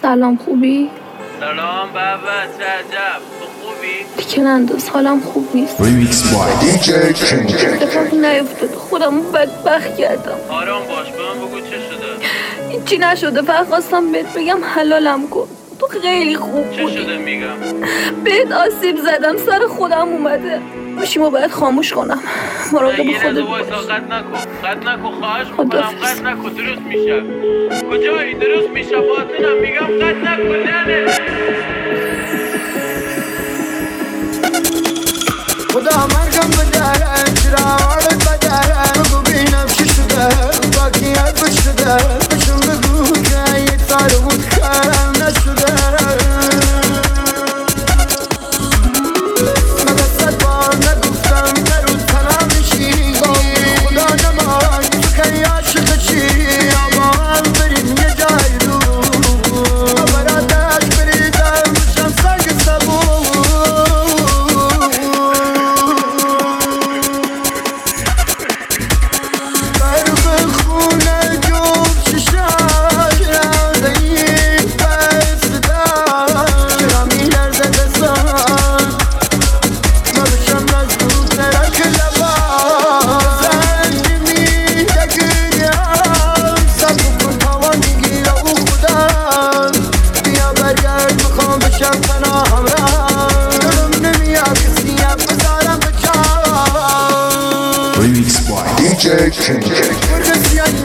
سلام، خوبی؟ سلام بابا، چه عجب، تو خوبی؟ دیگه ننداز، حالم خوب نیست. ریمیکس بای دیجی کینگ. اتفاقی نیفتاده، خودمو بدبخت کردم. آرام باش، به من بگو چه شده؟ هیچی نشده، فقط خواستم بهت بگم حلالم کن. تو خیلی خوب چه بودی. شده میگم؟ بهت آسیب زدم، سر خودم اومده. گوشیمو باید خاموش کنم. مراقب یه خودت لحظه وایسا، باش. قطع نکن خواهش میکنم، خداحافظ. قطع نکن، درست میشه. کجایی؟ درست میشه باطنم، میگم قطع نکن. نه خدا مرگم بداره، چراغ بداره، بگو بینم چی شده، باقیت بچ شده، بچم بگو که یک سال بود کارم نشده. من دست بار نگفتم که رو تنم میشی، خدا نمان تو که عاشق چی، اما هم بریم یه جای رو براتش بریدم بشم سنگ سبون. ریمیکس بای دیجی کینگ. ورقصياني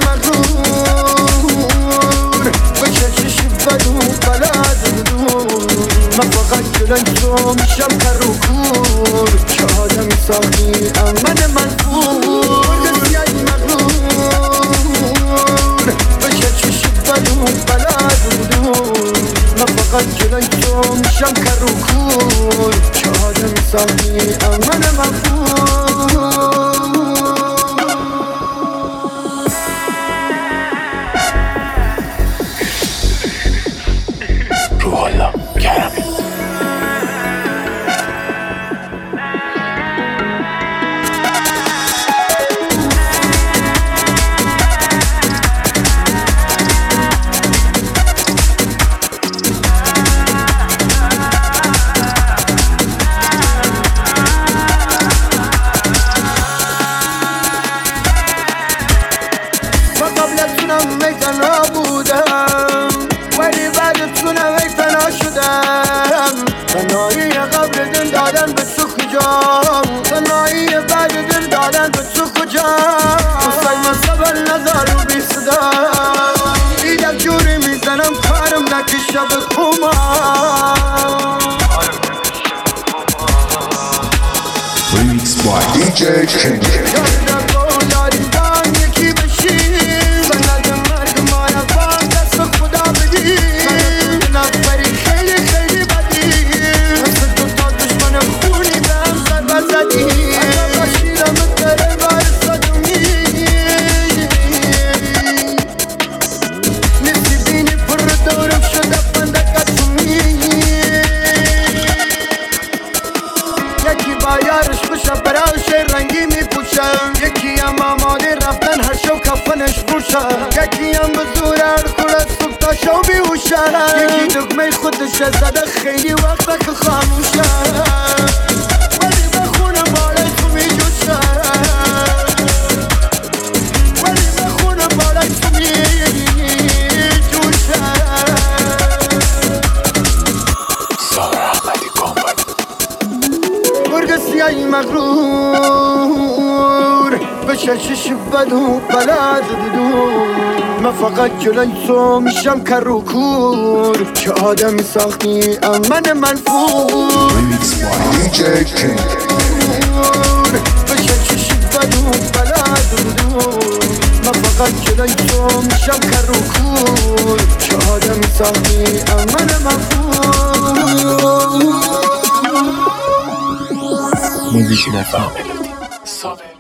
مغرور بشاشش بدو بلاد بدور ما فقط جلوی تو میشم کروکور که آدمی ساختی من منفور. ورقصياني مغرور بشاشش بدو بلاد بدور ما فقط جلوی تو میشم کروکور که آدمی ساختی من منفور. روحالله کرمی. قبلتونم میتنها بودم ولی بعدتونم میتنها شدم. تنهایی قبل دل دادن به تو کجام، تنهایی بعد دل دادن به تو کجام. سای من صبر نظر رو بی صدا دیدم جوری میزنم کارم نکشه به خمام. ریمیکس بای دیجی کینگ. یکی با یارش بشه براش رنگی میپوشم، یکی هم آماده رفتن هر شو کفنش بوشم، یکی هم به زور الکل از صبح تا شو بیهوشم، یکی دکمه خودش زده خیلی وقتا که خاموشم ولی به خونه بالای تو میجوشم، ولی به خونه بالای تو میجوشم. سارا احمدی کامبانی. ورقصياني مغرور بشاشش بدو بلاد بدور ما فقط جلوی تو میشم کروکور که آدمی ساختی من منفور. ریمیکس بای دیجی کینگ. بشاشش بدو بلاد بدور ما فقط جلوی تو میشم کروکور که آدمی ساختی من منفور. موزیک نفهم ملودی صابر.